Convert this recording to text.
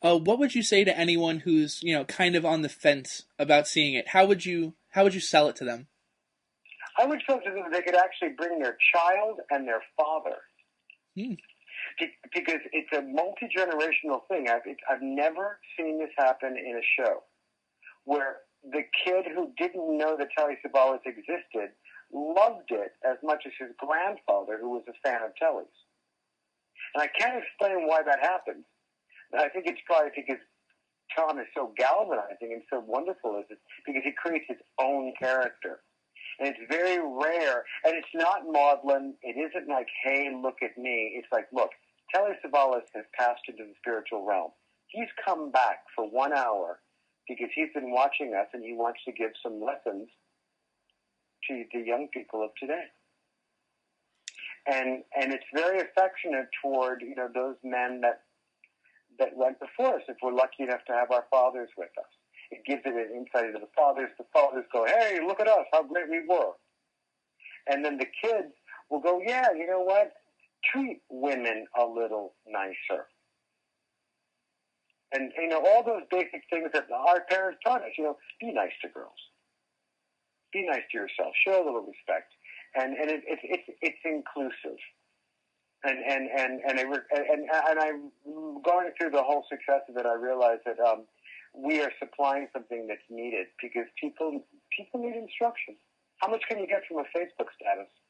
What would you say to anyone who's, kind of on the fence about seeing it? How would you sell it to them? I would feel to them they could actually bring their child and their father. Hmm. Because it's a multi-generational thing. I've never seen this happen in a show where the kid who didn't know that Telly Savalas existed loved it as much as his grandfather, who was a fan of Telly's. And I can't explain why that happens. I think it's probably because Tom is so galvanizing and so wonderful, is it? Because he creates his own character. And it's very rare. And it's not maudlin. It isn't like, hey, look at me. It's like, look, Telly Savalas has passed into the spiritual realm. He's come back for 1 hour because he's been watching us and he wants to give some lessons to the young people of today. And it's very affectionate toward, those men that went before us, if we're lucky enough to have our fathers with us. It gives it an insight into the fathers. The fathers go, hey, look at us, how great we were. And then the kids will go, yeah, you know what? Treat women a little nicer. And, all those basic things that our parents taught us, be nice to girls. Be nice to yourself. Show a little respect. And it's inclusive. And I'm going through the whole success of it. I realized that we are supplying something that's needed because people need instruction. How much can you get from a Facebook status?